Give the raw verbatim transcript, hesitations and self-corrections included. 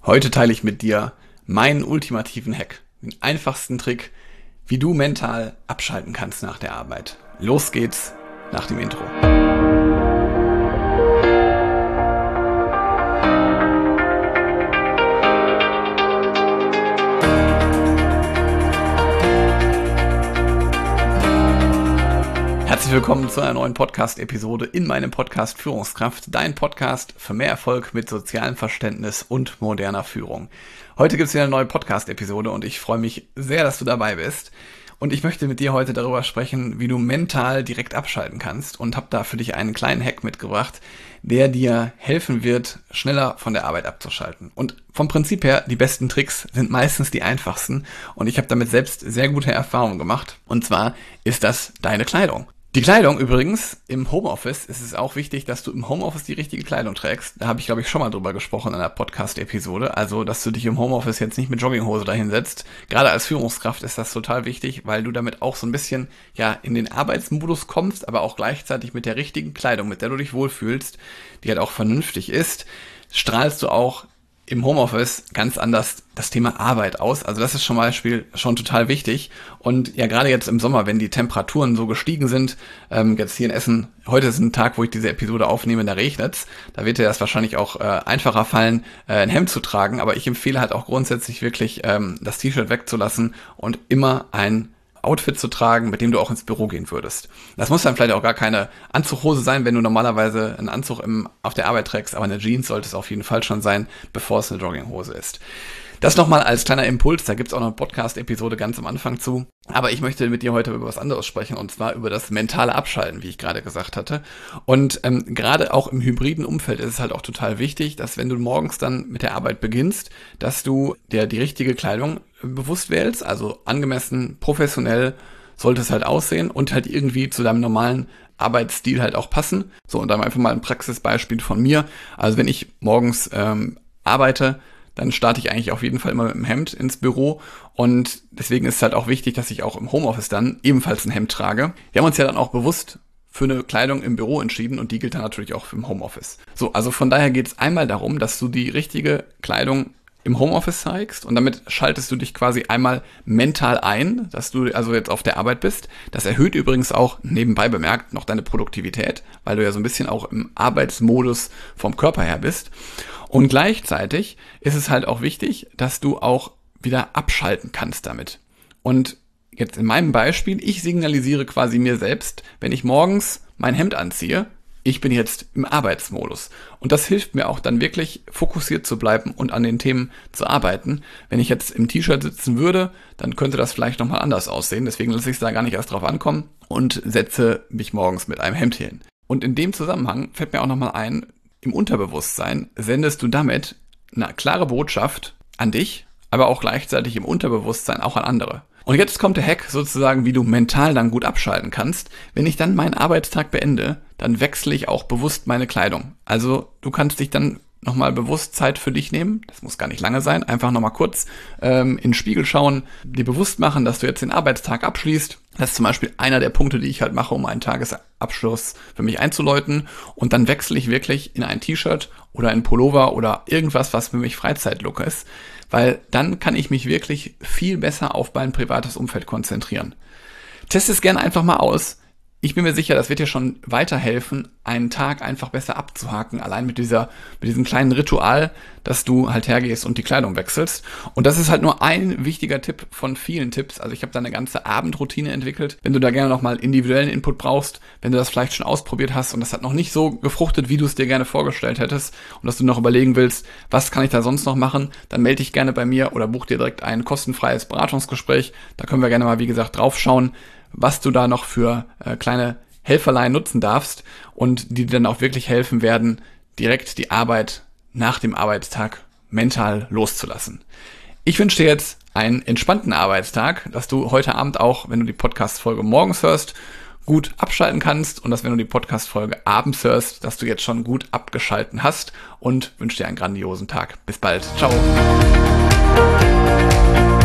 Heute teile ich mit dir meinen ultimativen Hack, den einfachsten Trick, wie du mental abschalten kannst nach der Arbeit. Los geht's nach dem Intro. Herzlich willkommen zu einer neuen Podcast-Episode in meinem Podcast Führungskraft, dein Podcast für mehr Erfolg mit sozialem Verständnis und moderner Führung. Heute gibt es wieder eine neue Podcast-Episode und ich freue mich sehr, dass du dabei bist. Und ich möchte mit dir heute darüber sprechen, wie du mental direkt abschalten kannst und habe da für dich einen kleinen Hack mitgebracht, der dir helfen wird, schneller von der Arbeit abzuschalten. Und vom Prinzip her, die besten Tricks sind meistens die einfachsten und ich habe damit selbst sehr gute Erfahrungen gemacht. Und zwar ist das deine Kleidung. Die Kleidung übrigens, im Homeoffice ist es auch wichtig, dass du im Homeoffice die richtige Kleidung trägst. Da habe ich, glaube ich, schon mal drüber gesprochen in einer Podcast-Episode. Also, dass du dich im Homeoffice jetzt nicht mit Jogginghose dahinsetzt. Gerade als Führungskraft ist das total wichtig, weil du damit auch so ein bisschen ja in den Arbeitsmodus kommst, aber auch gleichzeitig mit der richtigen Kleidung, mit der du dich wohlfühlst, die halt auch vernünftig ist, strahlst du auch im Homeoffice ganz anders das Thema Arbeit aus. Also das ist zum Beispiel schon total wichtig. Und ja, gerade jetzt im Sommer, wenn die Temperaturen so gestiegen sind, ähm, jetzt hier in Essen, heute ist ein Tag, wo ich diese Episode aufnehme, da regnet's. Da wird dir das wahrscheinlich auch äh, einfacher fallen, äh, ein Hemd zu tragen. Aber ich empfehle halt auch grundsätzlich wirklich, ähm, das T-Shirt wegzulassen und immer ein Outfit zu tragen, mit dem du auch ins Büro gehen würdest. Das muss dann vielleicht auch gar keine Anzughose sein, wenn du normalerweise einen Anzug im, auf der Arbeit trägst, aber eine Jeans sollte es auf jeden Fall schon sein, bevor es eine Jogginghose ist. Das nochmal als kleiner Impuls, da gibt es auch noch eine Podcast-Episode ganz am Anfang zu. Aber ich möchte mit dir heute über was anderes sprechen, und zwar über das mentale Abschalten, wie ich gerade gesagt hatte. Und ähm, gerade auch im hybriden Umfeld ist es halt auch total wichtig, dass wenn du morgens dann mit der Arbeit beginnst, dass du dir die richtige Kleidung bewusst wählst, also angemessen, professionell sollte es halt aussehen und halt irgendwie zu deinem normalen Arbeitsstil halt auch passen. So, und dann einfach mal ein Praxisbeispiel von mir. Also wenn ich morgens ähm, arbeite, dann starte ich eigentlich auf jeden Fall immer mit einem Hemd ins Büro und deswegen ist es halt auch wichtig, dass ich auch im Homeoffice dann ebenfalls ein Hemd trage. Wir haben uns ja dann auch bewusst für eine Kleidung im Büro entschieden und die gilt dann natürlich auch im Homeoffice. So, also von daher geht es einmal darum, dass du die richtige Kleidung im Homeoffice zeigst und damit schaltest du dich quasi einmal mental ein, dass du also jetzt auf der Arbeit bist. Das erhöht übrigens auch, nebenbei bemerkt, noch deine Produktivität, weil du ja so ein bisschen auch im Arbeitsmodus vom Körper her bist. Und gleichzeitig ist es halt auch wichtig, dass du auch wieder abschalten kannst damit. Und jetzt in meinem Beispiel, ich signalisiere quasi mir selbst, wenn ich morgens mein Hemd anziehe, ich bin jetzt im Arbeitsmodus. Und das hilft mir auch dann wirklich fokussiert zu bleiben und an den Themen zu arbeiten. Wenn ich jetzt im T-Shirt sitzen würde, dann könnte das vielleicht nochmal anders aussehen. Deswegen lasse ich es da gar nicht erst drauf ankommen und setze mich morgens mit einem Hemd hin. Und in dem Zusammenhang fällt mir auch nochmal ein, im Unterbewusstsein sendest du damit eine klare Botschaft an dich, aber auch gleichzeitig im Unterbewusstsein auch an andere. Und jetzt kommt der Hack sozusagen, wie du mental dann gut abschalten kannst. Wenn ich dann meinen Arbeitstag beende, dann wechsle ich auch bewusst meine Kleidung. Also du kannst dich dann nochmal bewusst Zeit für dich nehmen. Das muss gar nicht lange sein. Einfach nochmal kurz ähm, in den Spiegel schauen, dir bewusst machen, dass du jetzt den Arbeitstag abschließt. Das ist zum Beispiel einer der Punkte, die ich halt mache, um einen Tagesabschluss für mich einzuläuten. Und dann wechsle ich wirklich in ein T-Shirt oder ein Pullover oder irgendwas, was für mich Freizeitlook ist. Weil dann kann ich mich wirklich viel besser auf mein privates Umfeld konzentrieren. Test es gerne einfach mal aus. Ich bin mir sicher, das wird dir schon weiterhelfen, einen Tag einfach besser abzuhaken, allein mit dieser, mit diesem kleinen Ritual, dass du halt hergehst und die Kleidung wechselst. Und das ist halt nur ein wichtiger Tipp von vielen Tipps. Also ich habe da eine ganze Abendroutine entwickelt. Wenn du da gerne nochmal individuellen Input brauchst, wenn du das vielleicht schon ausprobiert hast und das hat noch nicht so gefruchtet, wie du es dir gerne vorgestellt hättest und dass du noch überlegen willst, was kann ich da sonst noch machen, dann melde dich gerne bei mir oder buch dir direkt ein kostenfreies Beratungsgespräch. Da können wir gerne mal, wie gesagt, draufschauen, was du da noch für äh, kleine Helferlein nutzen darfst und die dir dann auch wirklich helfen werden, direkt die Arbeit nach dem Arbeitstag mental loszulassen. Ich wünsche dir jetzt einen entspannten Arbeitstag, dass du heute Abend auch, wenn du die Podcast-Folge morgens hörst, gut abschalten kannst und dass, wenn du die Podcast-Folge abends hörst, dass du jetzt schon gut abgeschalten hast und wünsche dir einen grandiosen Tag. Bis bald. Ciao.